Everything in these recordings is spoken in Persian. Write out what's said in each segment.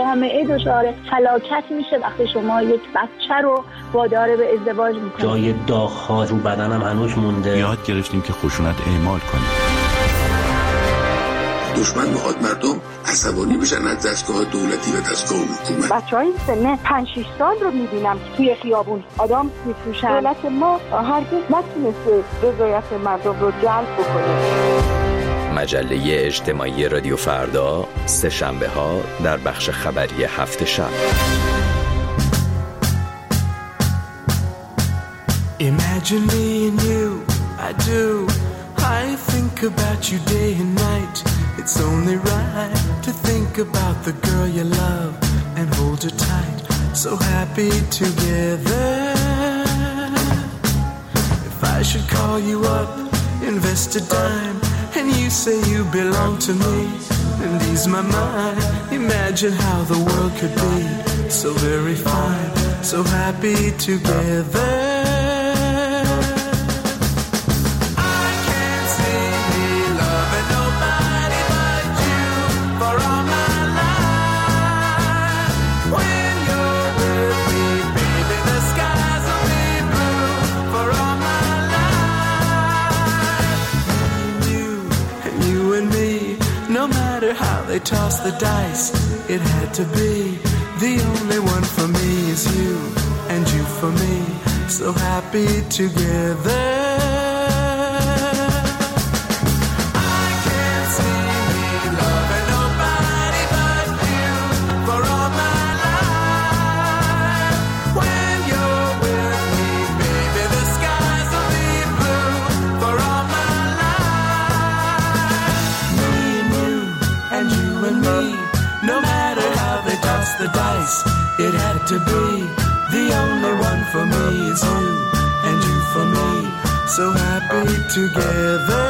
جامعه دچار فلاکت میشه وقتی شما یک بچه رو وادار به ازدواج میکنید. جای داغ‌ها رو بدنم هنوز مونده. یاد گرفتیم که خشونت اعمال کنیم. دشمن میخواد مردم عصبانی بشن از دستگاه دولتی و دستگاه حکومت. بچهای سن 5-6 سال رو میبینم توی خیابون آدم میفروشن. دولت ما هرگز نتونسته رضایت مردم رو جلب بکنه. مجله اجتماعی رادیو فردا، سه شنبه ها در بخش خبری هفت شب. Imagine me and you, I do. I think about you day and night. It's only right to think about the girl you love and hold her tight. So happy together. If I should call you up, invest a dime, and you say you belong to me, and ease my mind. Imagine how the world could be so very fine, so happy together. They tossed the dice, it had to be. The only one for me is you, and you for me, so happy together. I can't see me loving nobody but you for all my life. When you're with me, baby, the skies will be blue for all my life. Me and you, and you and me, no matter how they toss the dice, it had to be. The only one for me is you, and you for me, so happy together.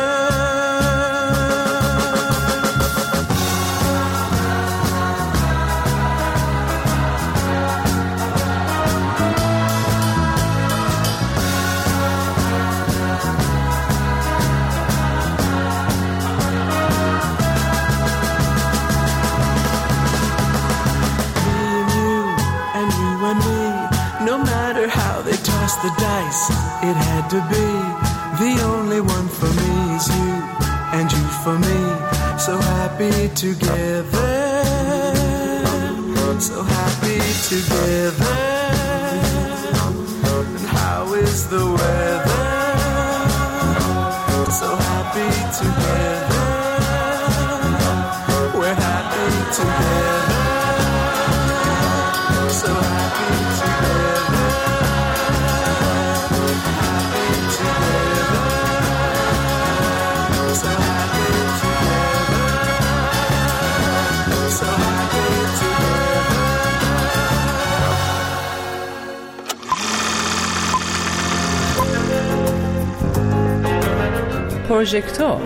The dice, it had to be. The only one for me is you, and you for me, so happy together, so happy together. And how is the weather? So happy together, we're happy together, so happy together. پروژکتور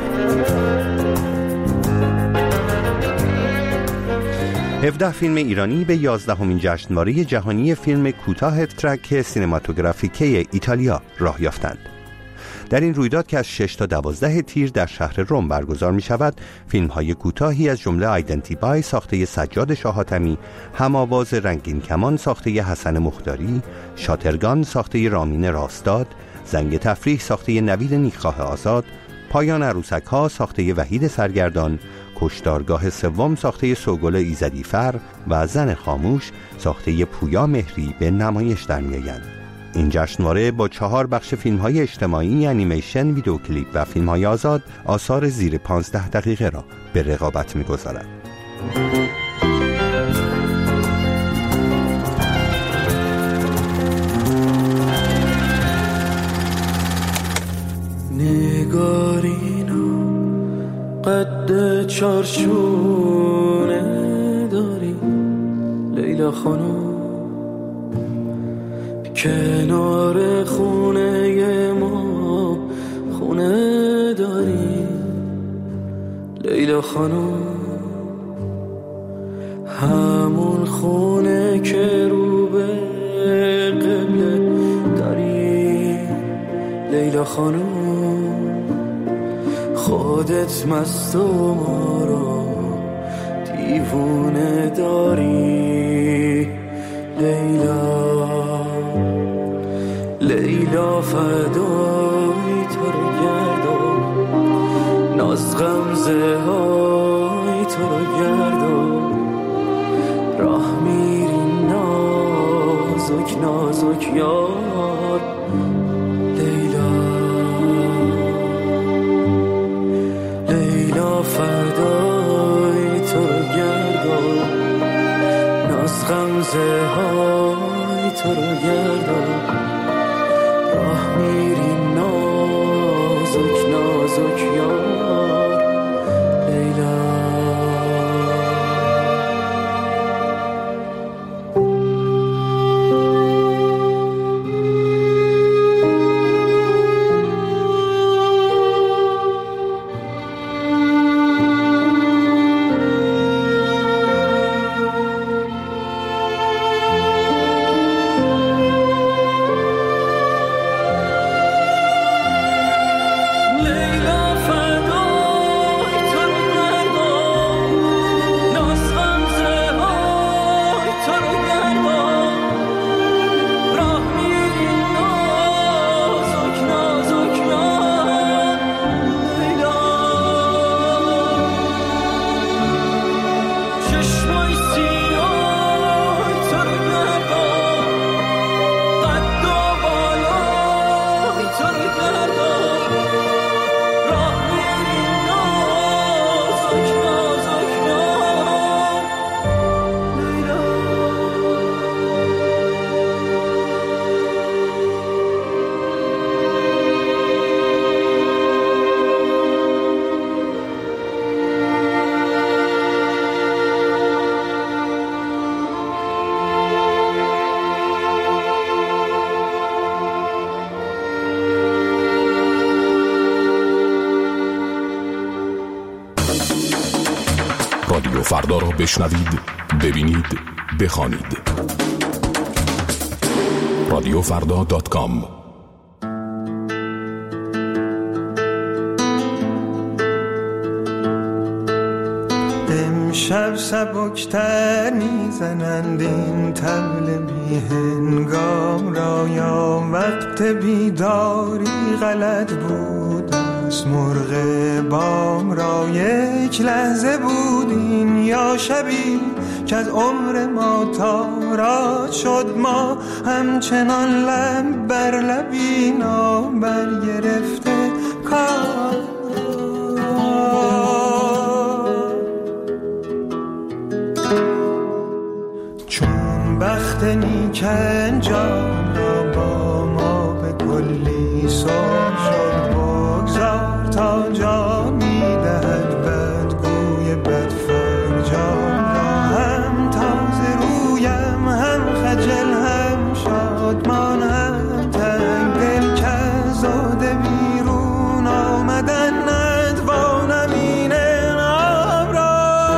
17 فیلم ایرانی به 11مین جشنواره جهانی فیلم کوتاه ترک سینماتوگرافیکه ایتالیا راه یافتند. در این رویداد که از 6 تا 12 تیر در شهر روم برگزار می شود، فیلم های کوتاهی از جمله آیدنتیفای ساخته سجاد شاه حاتمی، هم‌آواز رنگین کمان ساخته حسن مختاری، شاترگان ساخته رامین راستاد، زنگ تفریح ساخته نوید نیکخواه آزاد، پایان عروسک ها ساخته وحید سرگردان، کشتارگاه سوم ساخته سوگل ایزدیفر و زن خاموش ساخته پویا مهری به نمایش در می‌آیند. این جشنواره با 4 بخش فیلم‌های اجتماعی، انیمیشن، ویدیو کلیپ و فیلم‌های آزاد آثار زیر 15 دقیقه را به رقابت می‌گذارد. نگارینا قد چارچونه داری لیلا خانم، کنار خونه ما خونه داری لیلا خانم، همون خونه که رو به قبله داری لیلا خانم، خودت مست و ما رو دیوونه داری لیلا، لیلا فدای تو رو گردم، ناز غمزه های تو رو گردم، راه میری نازک نازک یار لیلا، لیلا فدای تو رو گردم، ناز غمزه های تو رو گردم، راه میری نازک نازک یار لیلا. رادیو فردا را بشنوید، ببینید، بخوانید. رادیوفردا.com. امشب سبکتر میزنند این طبل بی هنگام را، یا وقت بیداری غلط بود از مرغ بام را. یک لحظه بودیم یا شبی که از عمر ما تاراج شد، ما همچنان لب بر لبی نابر گرفته کار. چون بخت نیک انجام را با ما به کلی سر شد، بگذار تا جا میدهد بدگوی بدفرجام را. هم تازه رویم هم خجل هم شادمان هم تنگ دل که زاده بیرون آمدن ندوانم این انعام را.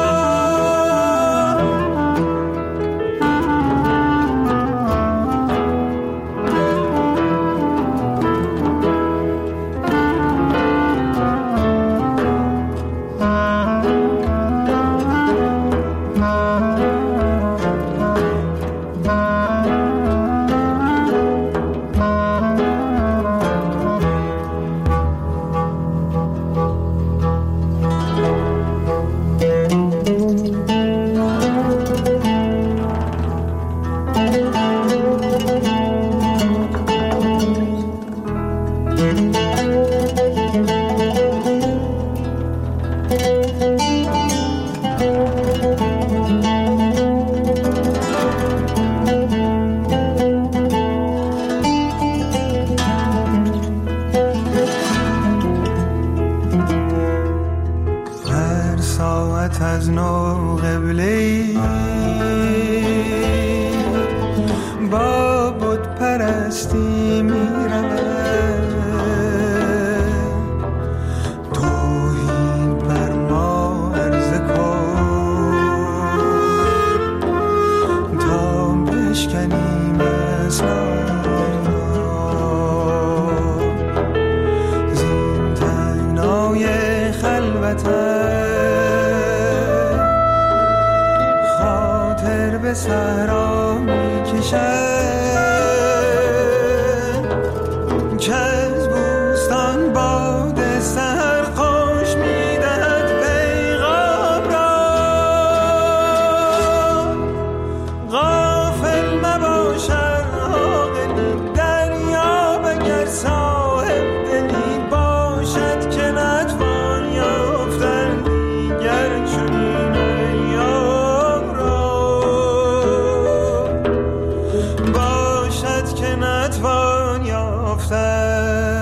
از نو قبله‌ای با بت پرستی می‌رود، توحید بر ما عرضه کن تا بشکنیم اسرار زین تنگنای خلوت. دریا میکشد که از بوستان باد سحر خوش میدهد پیغام را. غافل مباشد عاقلی دریا بگر صاحب دلی باشد که نتوان یافتن دیگر چنین ایام را. باشد که نتوان یافتن.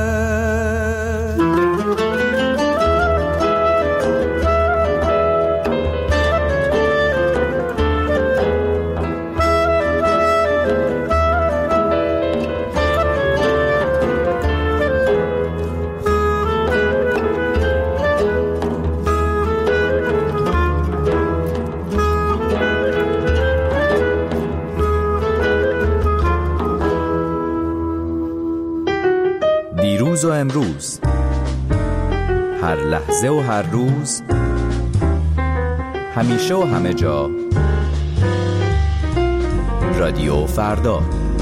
دیروز و امروز، هر لحظه و هر روز، همیشه و همه جا، رادیو فردا.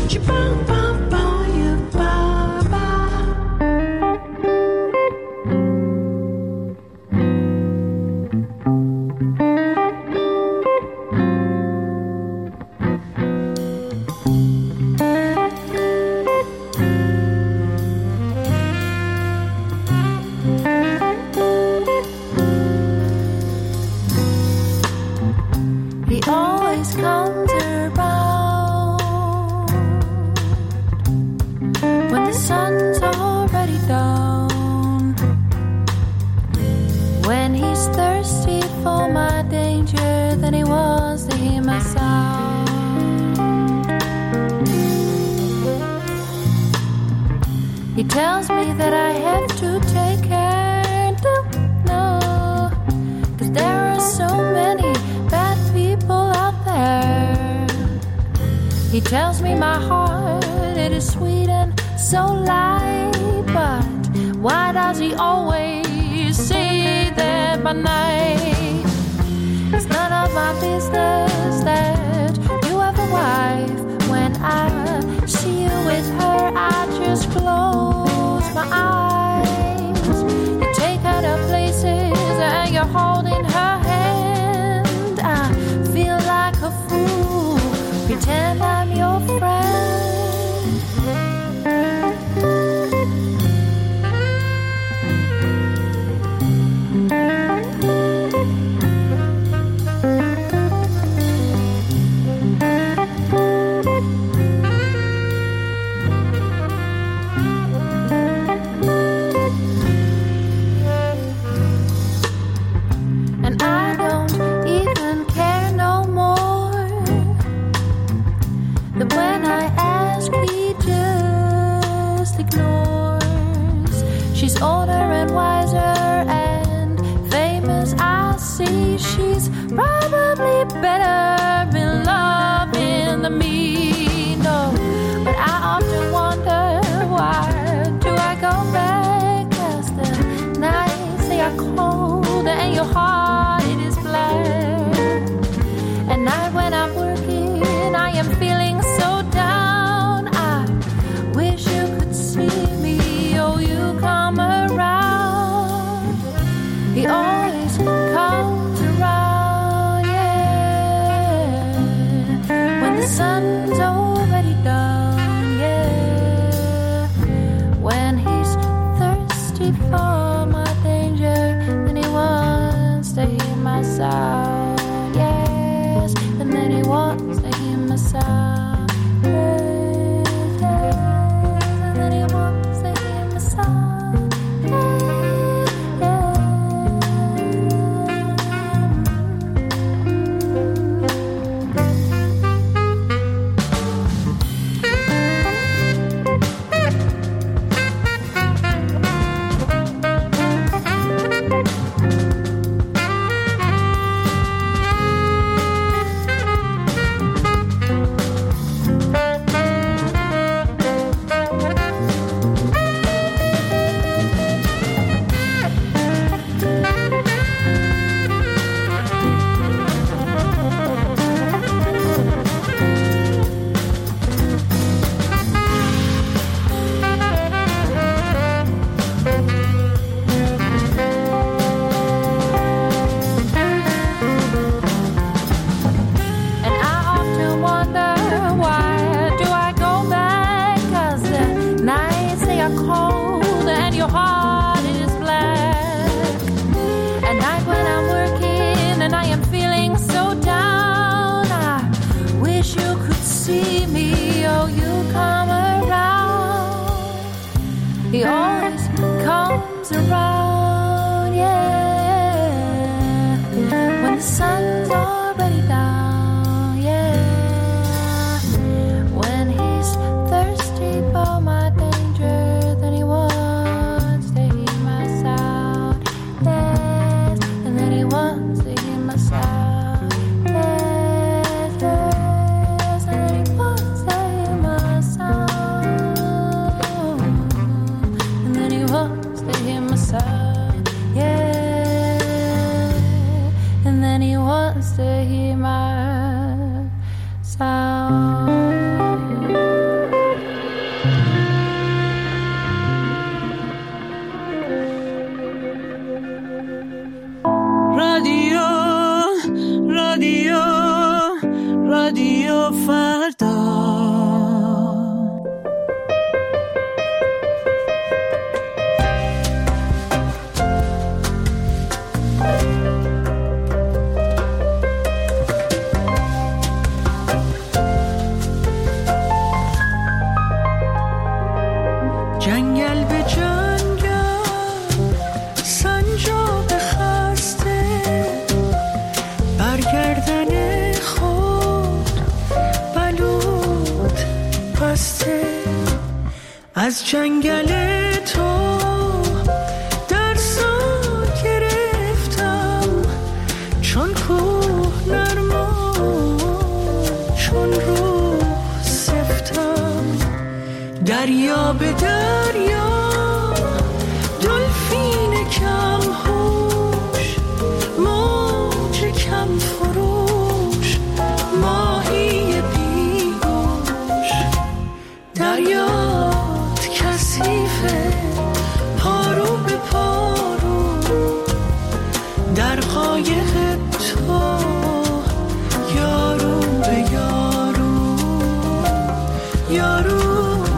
He always comes around when the sun's already down, when he's thirsty for my danger, then he wants to hear my sound. He tells me that I have to take care, no, 'cause there are so many bad people out there. He tells me my heart, it is sweet and so light, but why does he always say that by night? It's none of my business that you have a wife. When I see you with her, I just close my eyes. You take her to places and you're holding her hand. I feel like a fool, pretend I'm your friend. And I don't even care no more. That when I ask, he just ignores. She's older and wiser and famous. I see she's probably better in loving than me. No, but I often wonder, why do I go back? 'Cause the nights they are cold and your heart it is black. At night when I'm working, I am feeling so down. I wish you could see me, oh you come around. He always comes around, yeah, when the sun's already down, yeah, when he's thirsty for my danger, and he wants to hear my sound, yes, and then he wants to hear my sound, yes, and then he wants to hear my sound, sound. رادیو فردا. جنگل به جنگل سنجاب خسته برگردن خود بلود بسته از جنگل تو درسا گرفتم چون کوه نرما چون روح سفتم دریا به دریا دلفین کم هوش موج کم فروش ماهی بیگوش دریات کثیفه پارو به پارو در قایق تو یارو به یارو یارو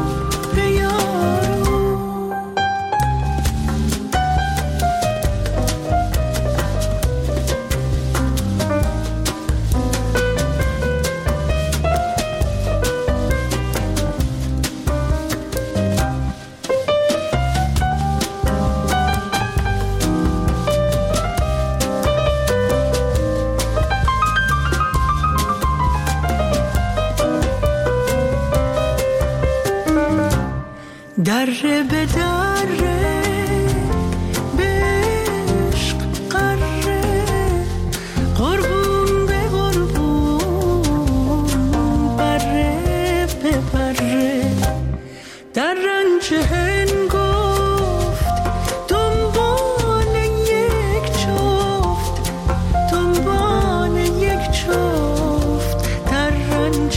دره به دره به عشق قره قربون به قربون بره به بره در رنج هنگفت دنبال یک جفت دنبال یک جفت در رنج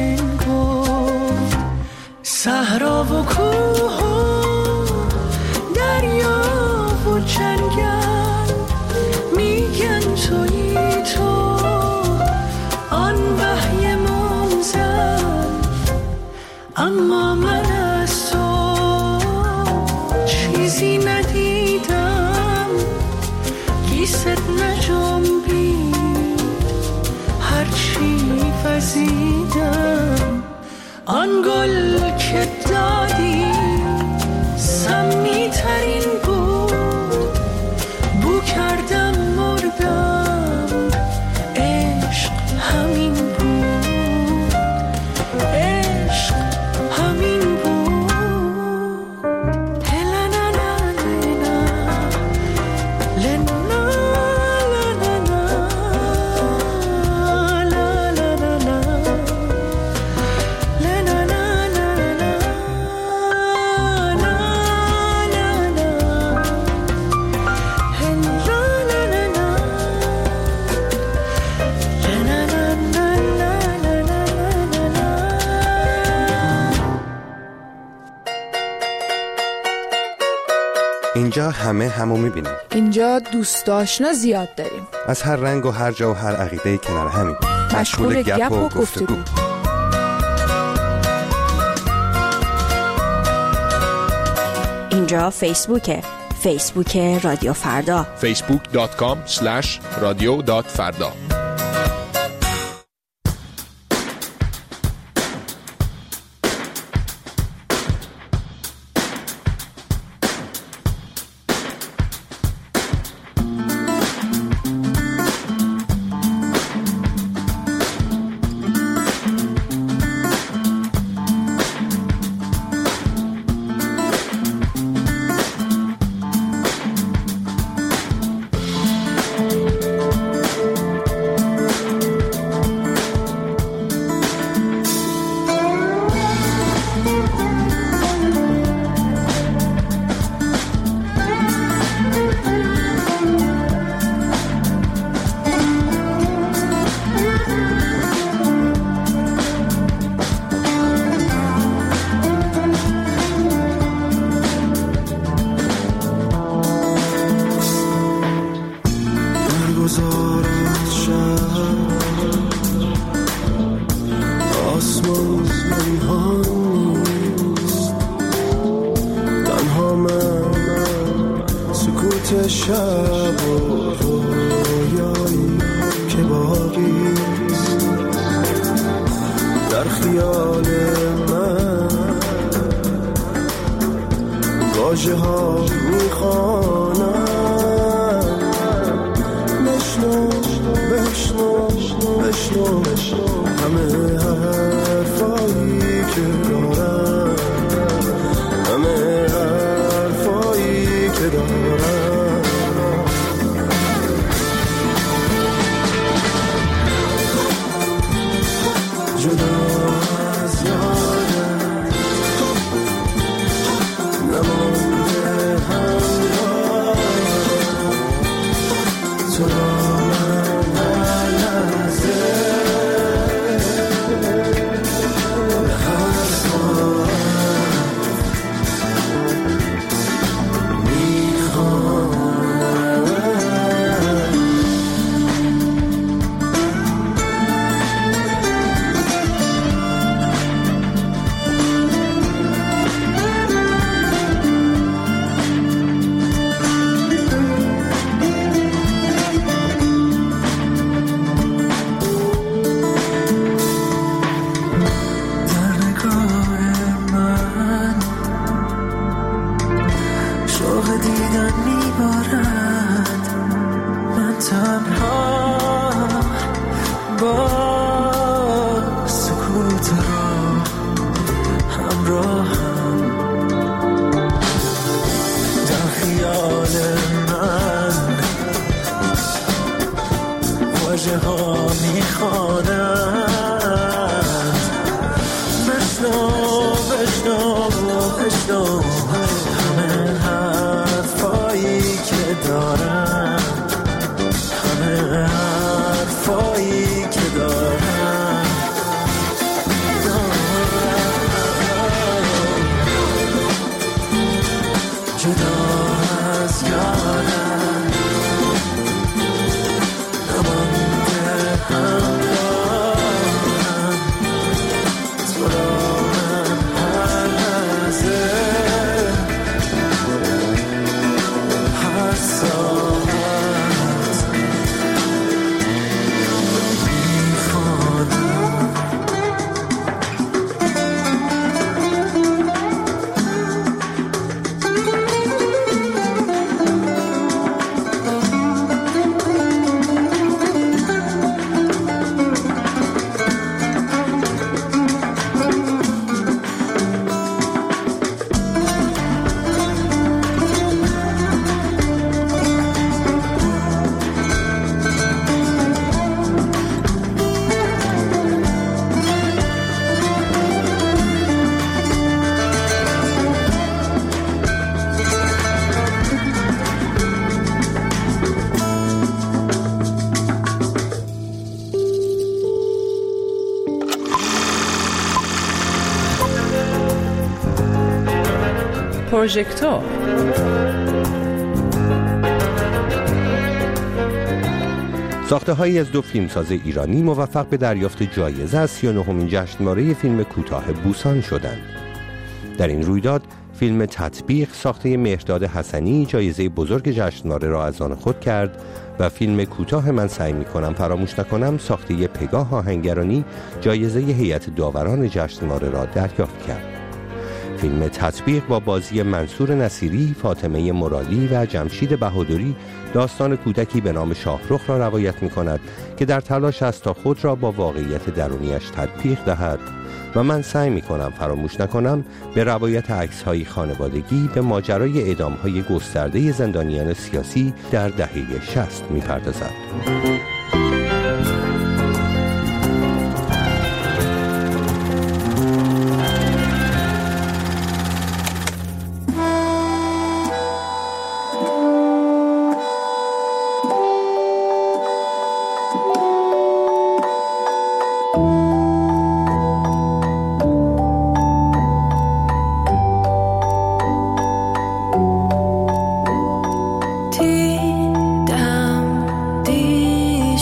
هنگفت صحرا و کوه و دریا و جنگل میگن تویی تو آن وحی منزل اما من از تو چیزی ندیدم گیست نجنبی هرچی وزیدم آن گل که دادی سمی ترین بود بو کردم مردم عشق همین بود عشق همین بود هلنا لنا لنا اینجا همه همو میبینیم. اینجا دوست آشنا زیاد داریم. از هر رنگ و هر جا و هر عقیده کنار همین. مشغول گپ و گفتگو. اینجا فیسبوکه. فیسبوک رادیو فردا. facebook.com/radio.farda. شب و رویایی که باقیست در خیال من واژه ها میخوانم بشنو بشنو بشنو همه حرفایی که دارم همه حرفایی که دارم جدا از یادم نمانده همراه تو را من هر لحظه به هر ساعت پروژکتور ساخته‌هایی از دو فیلمساز ایرانی موفق به دریافت جایزه از 39مین جشنواره فیلم کوتاه بوسان شدند. در این رویداد فیلم تطبیق ساخته مهرداد حسنی جایزه بزرگ جشنواره را از آن خود کرد و فیلم کوتاه من سعی می‌کنم فراموش نکنم ساخته پگاه آهنگرانی جایزه هیئت داوران جشنواره را دریافت کرد. فیلم تطبیق با بازی منصور نصیری، فاطمه مرادی و جمشید بهادری داستان کودکی به نام شاهرخ را روایت می‌کند که در تلاش است تا خود را با واقعیت درونیش تطبیق دهد و من سعی می‌کنم فراموش نکنم به روایت عکس‌های خانوادگی به ماجرای اعدام‌های گسترده زندانیان سیاسی در دهه 60 می‌پردازد. دیدم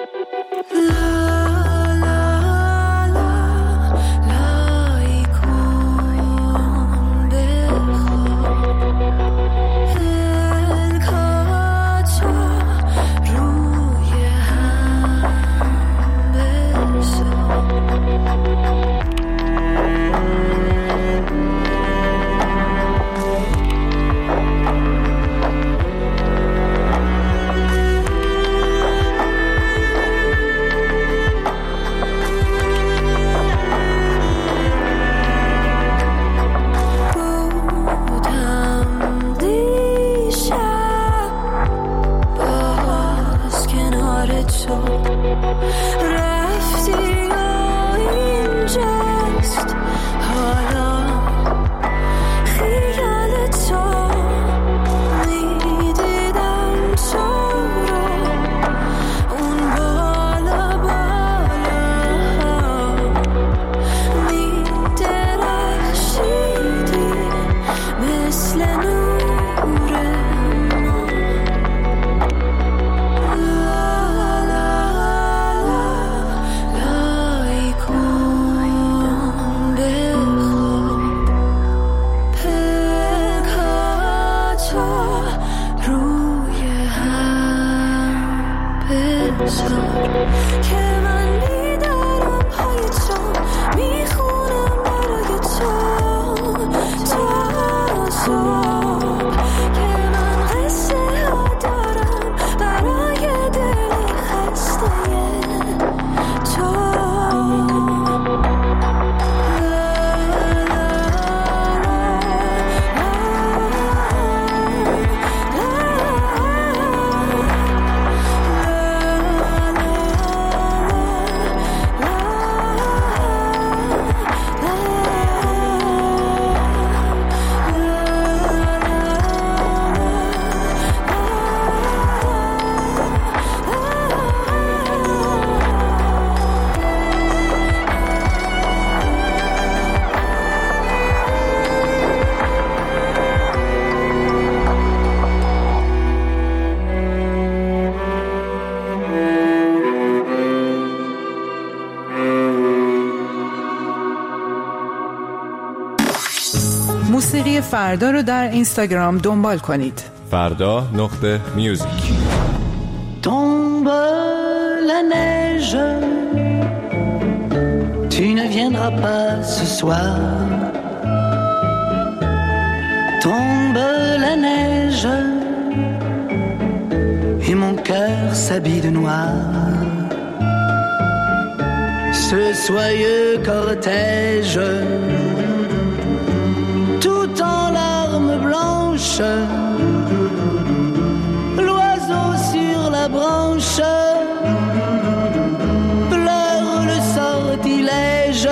موسیقی فردا رو در اینستاگرام دنبال کنید. فردا.music. Tombe la neige, tu ne viendras pas ce soir. Tombe la neige, et mon cœur s'habille de noir. Ce soyeux cortège, tout en larmes blanches, l'oiseau sur la branche pleure le sortilège.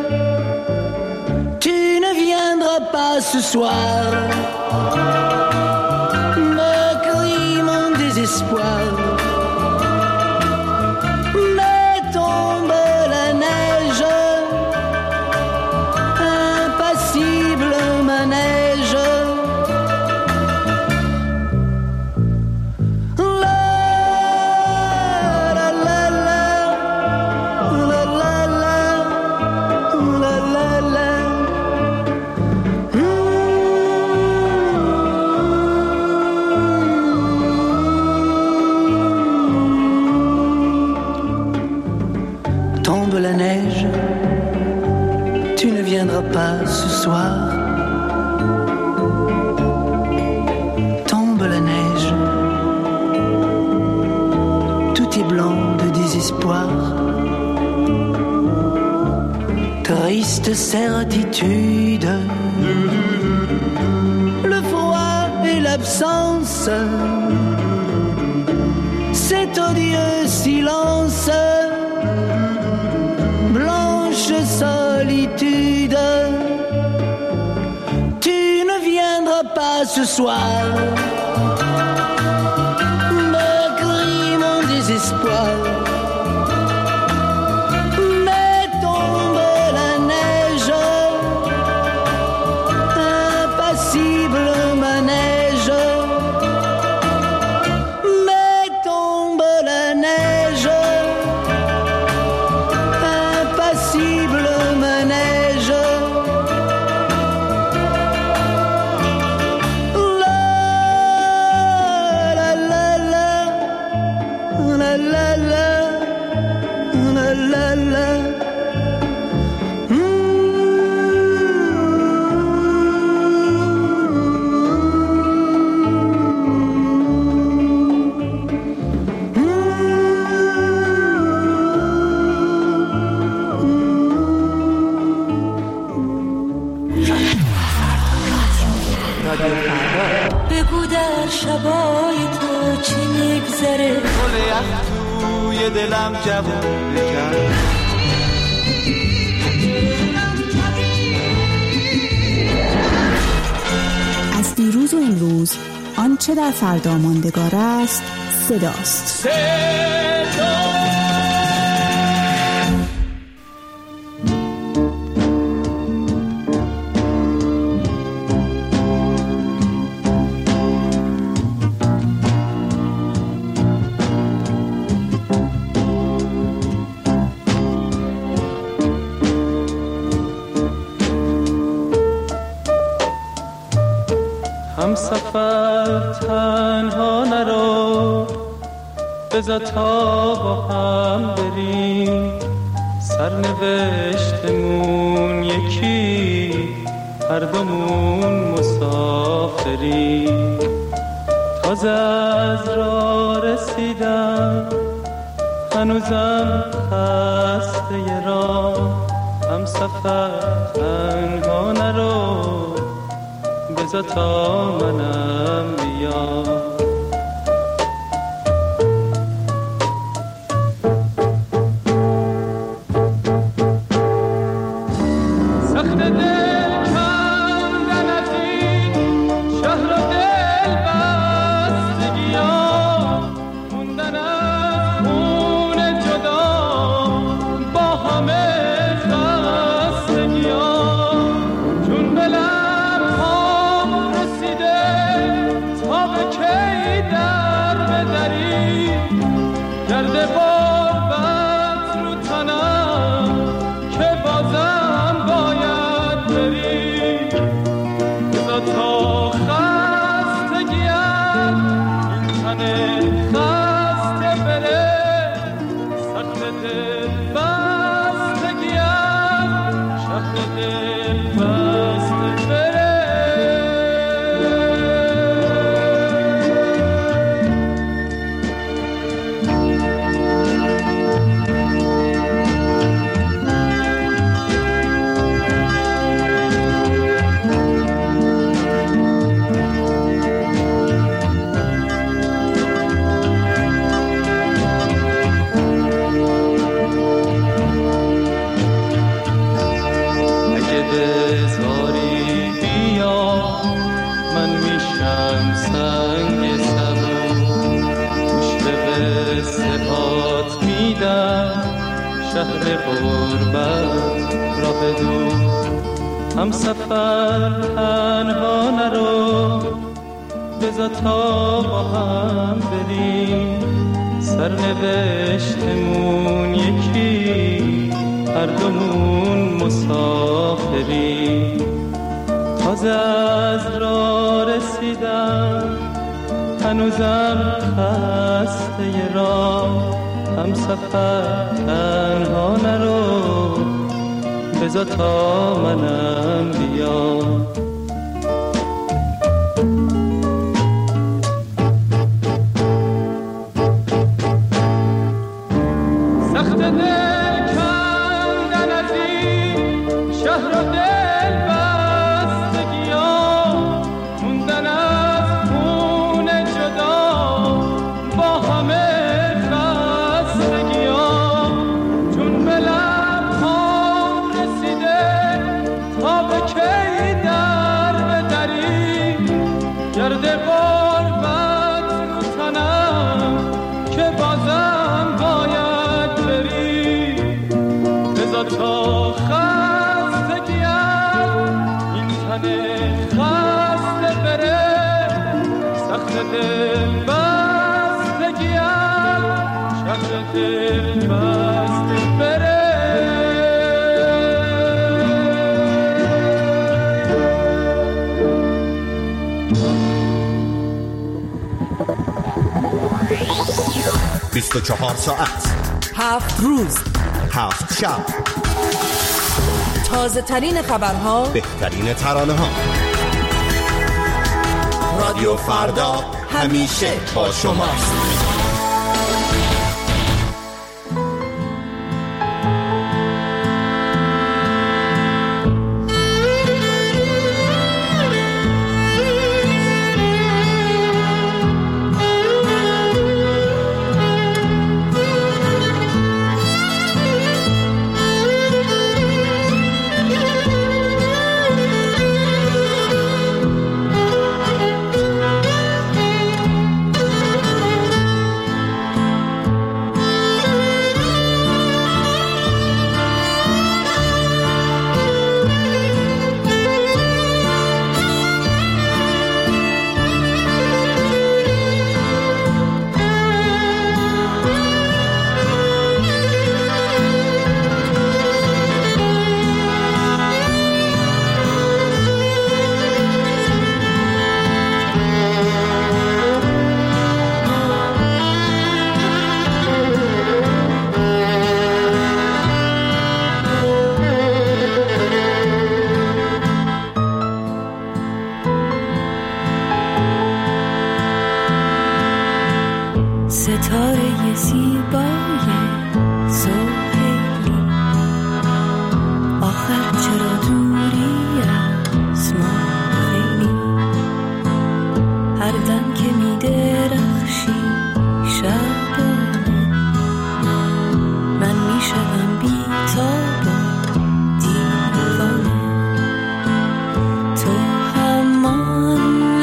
Tu ne viendras pas ce soir, me crie mon désespoir. Mais tombe la neige, impassible manège. Tombe la neige, tu ne viendras pas ce soir. Tombe la neige, tout est blanc de désespoir. Triste certitude, le froid et l'absence, cet odieux silence. Blanche solitude, tu ne viendras pas ce soir, me crie mon désespoir. Mais tombe la neige, impassible manège. Mais tombe la neige, بگو در شبای تو چی میگذره، گل یخ توی دلم جوون کرد. از دیروز و امروز آنچه در فردا ماندگار است صداست. همسفر تنها نرو، بذار تا با هم بریم، سرنوشتمون یکی، هر دومون مسافریم. تازه از راه رسیدم، هنوزم خسته راه. همسفر تنها نرو، بذار تا منم بیام. سخت دل کندن از این شهر و دل بستگیام، موندن از خون جدا با همه خستگیام. چون بلم ها رسیده تا به کی در بدری، گرد غربت رو تنم که بازم باید بری. بذار تا خستگیم این تن خسته بره، سخت دل بستگیم شهر دل بسته بره. اگه بذاری بیا، من میشم سنگ سبو، گوش به قصه هات میدم، شهر غربت را بدون. همسفر تنها نرو، بذار تا با هم بریم، سرنوشتمون یکی، هر دومون مسافریم. تازه از راه رسیدم، هنوزم خسته راه. همسفر تنها نرو، بذار تا منم بیام. سخت دل کندن از این شهر و دل بستگیام، موندن از خون جدا با همه خستگیام. چون به لب‌هام رسیده تا به کی در بدری، گرد غربت رو تنم که بازم باید بری. 24 ساعت 7 روز 7 شب، تازه ترین خبرها، بهترین ترانه ها. رادیو فردا همیشه با شماست. ستاره زیبای سهیلی، آخر چرا دوری از ما خیلی؟ هر دم که می درخشی شبانه، من می شدم بی تاب و دیوانه. تو همان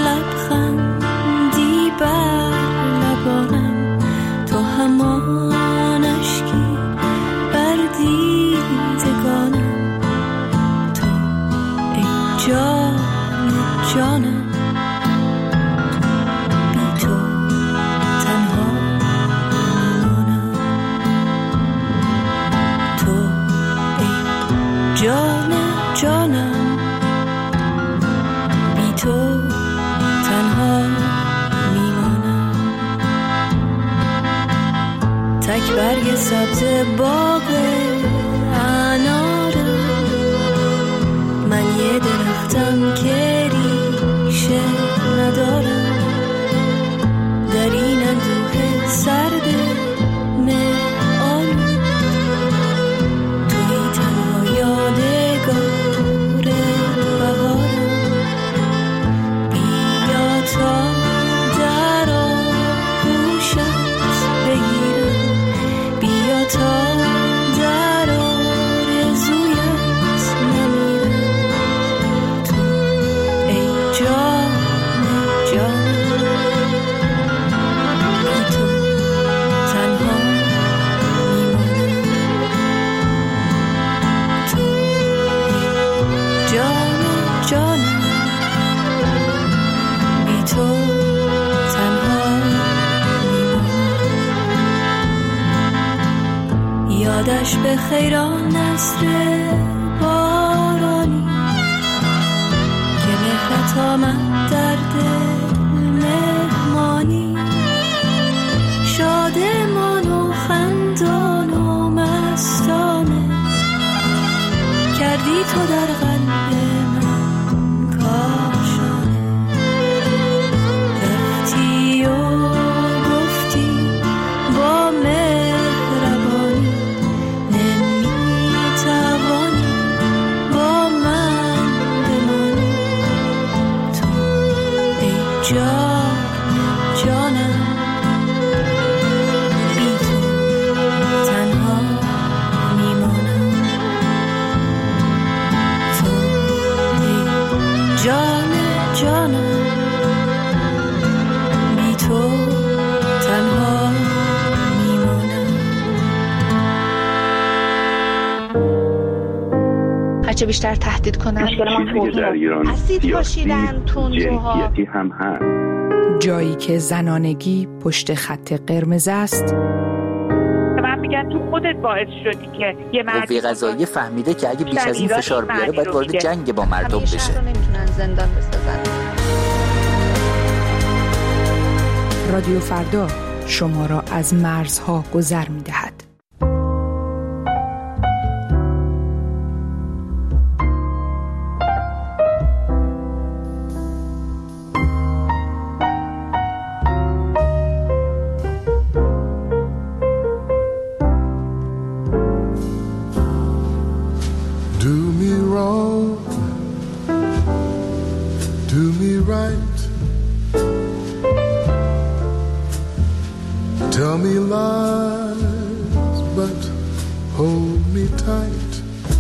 لبخندی بر لبانم، تو همان اشکی بر دیدگانم، تو ای جان جانم، بی تو تنها میمانم. تو ای جان جانم، بی تو تنها میمانم. تک برگ سبز باغ انارم، من یه درختم که ریشه ندارم. در این اندوه سرد مه‌آلود، توی تنها یادگار بهارم. بیا تا در آغوشت بگیرم، بیا تا در آرزویت نمیرم. تو ای جان جانم، بی تو تنها میمانم. تو ای جان جانم، بی تو تنها میمانم. یادش به خیران نسر بارانی، که مهرت آمد در دل مهمانی. شادمان و خندان و مستانه، کردی تو در قلب من کاشانه. رفتی و گفتی با مهربانی، نمیتوانی با من بمانی. تو ای جان جانم، بی تو تنها میمانم. تو ای جان جانم، بی تو تنها میمانم. هرچه بیشتر تهدید کنن، چیزی که در ایران اسید پاشیدن تندروها، جنسیتی هم هست. جایی که زنانگی پشت خط قرمز است. من میگن تو خودت باعث شدی که یه قوه قضاییه فهمیده که اگه بیش از این فشار بیاره باید وارد جنگ با مردم بشه. نمیتونن زندان بسازن. رادیو فردا شما را از مرزها گذر می‌دهد. Tell me lies, but hold me tight.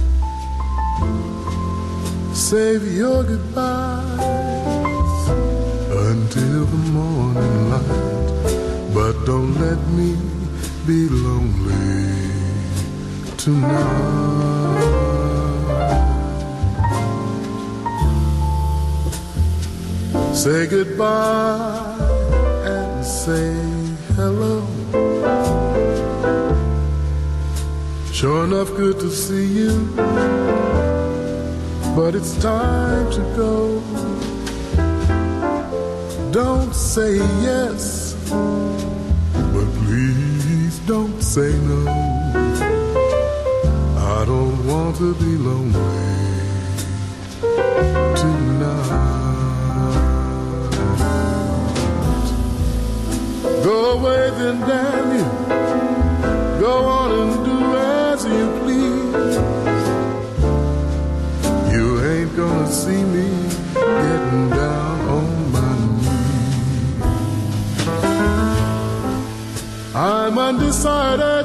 Save your goodbyes until the morning light, but don't let me be lonely tonight. Say goodbye and say hello. Sure enough good to see you, but it's time to go. Don't say yes, but please don't say no. I don't want to be lonely tonight. Go away then, damn you. Go on and do as you please. You ain't gonna see me getting down on my knees. I'm undecided,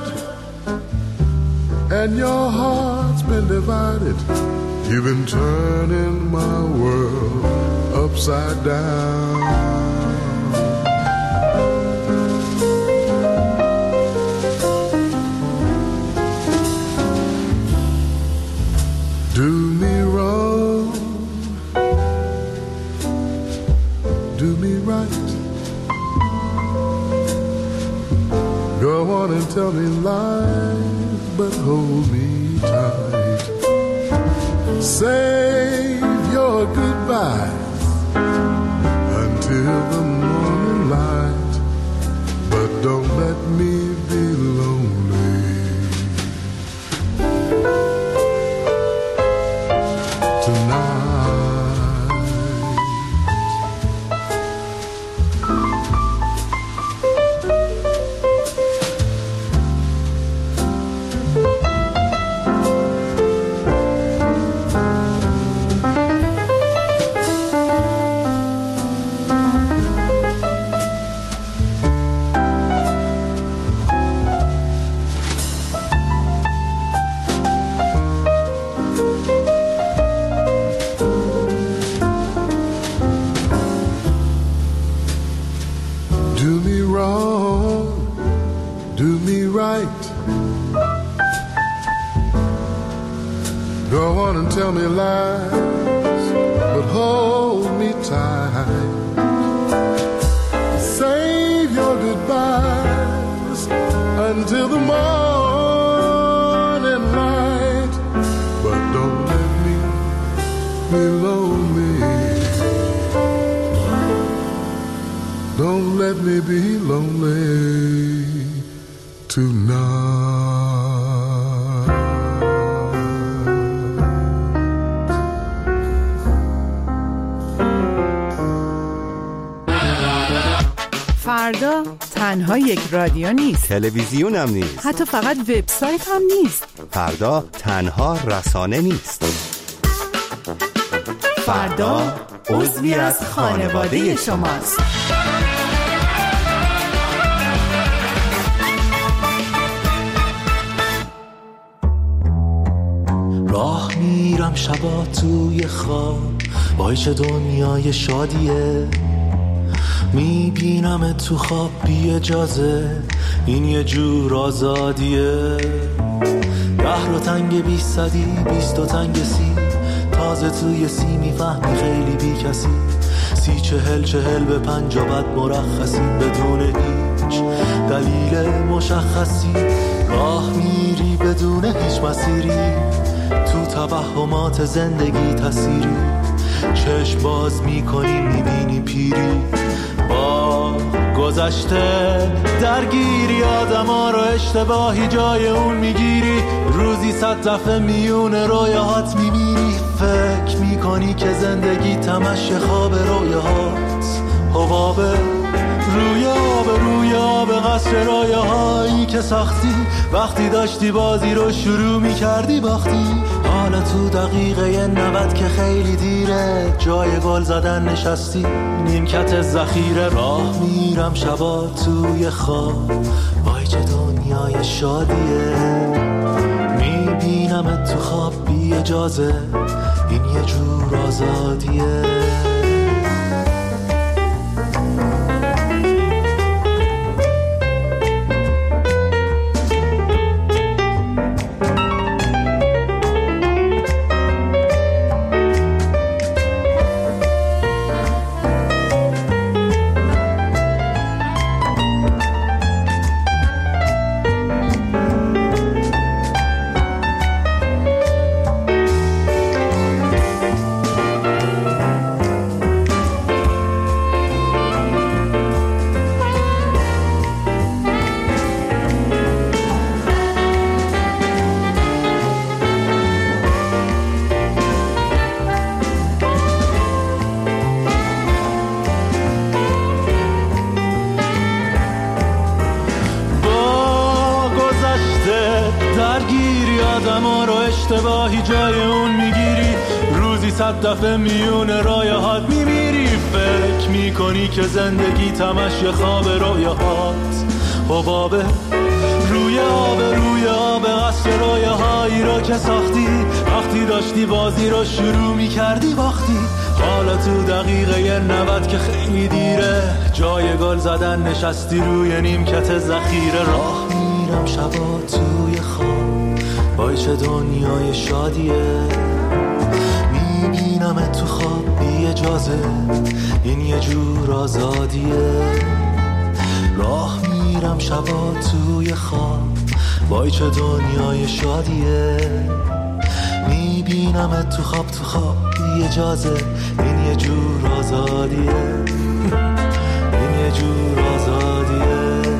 and your heart's been divided. You've been turning my world upside down. Do me wrong, do me right. Go on and tell me lies, but hold me tight. Save your goodbyes until the morning light, but don't let me be lonely tell me lies, but hold me tight. Save your goodbyes until the morning light, but don't let me be lonely. Don't let me be lonely tonight. فردا تنها یک رادیو نیست، تلویزیون هم نیست، حتی فقط وبسایت هم نیست. فردا تنها رسانه نیست. فردا عضوی از خانواده شماست. راه میرم شبا توی خواب، وای چه دنیای شادیه. میبینم تو خواب بی اجازه، این یه جور آزادیه. 10 رو تنگ 20 صدی 20 و تنگ 30، تازه توی 30 میفهمی خیلی بی کسی. 30 40 به 50 بد مرخصی، بدون هیچ دلیل مشخصی. راه میری بدون هیچ مسیری، تو توهمات زندگی تسیری. چشم باز میکنی میبینی پیری، با گذشته درگیری آدما رو اشتباهی جای اون میگیری، روزی 100 دفعه میون رویاهات میمیری، فکر میکنی که زندگی تمش خواب رویاهات، حبابه روی آب قصر رویاهایی که ساختی، وقتی داشتی بازی رو شروع میکردی باختی. حالا تو دقیقه 90 که خیلی دیره، جای گل زدن نشستی نیمکت ذخیره، راه میرم شبا توی خواب، وای چه دنیای شادیه، میبینمت تو خواب بی اجازه، این یه جور آزادیه. اشتباهی جای اون میگیری، روزی 100 دفعه میون رایهات میمیری، فکر میکنی که زندگی تمش خواب رویاهات، حبابه روی آب قصر رویاهایی رو که ساختی، وقتی داشتی بازی رو شروع میکردی باختی. حالا تو دقیقه 90 که خیلی دیره، جای گل زدن نشستی روی نیمکت ذخیره، راه میرم شبا توی خواب، وای چه دنیای شادیه، میبینم تو خواب بی اجازه، این یه جور آزادیه، راه میرم شبا توی خواب، وای چه دنیای شادیه، میبینم تو خواب بی اجازه، این یه جور آزادیه، این یه جور آزادیه.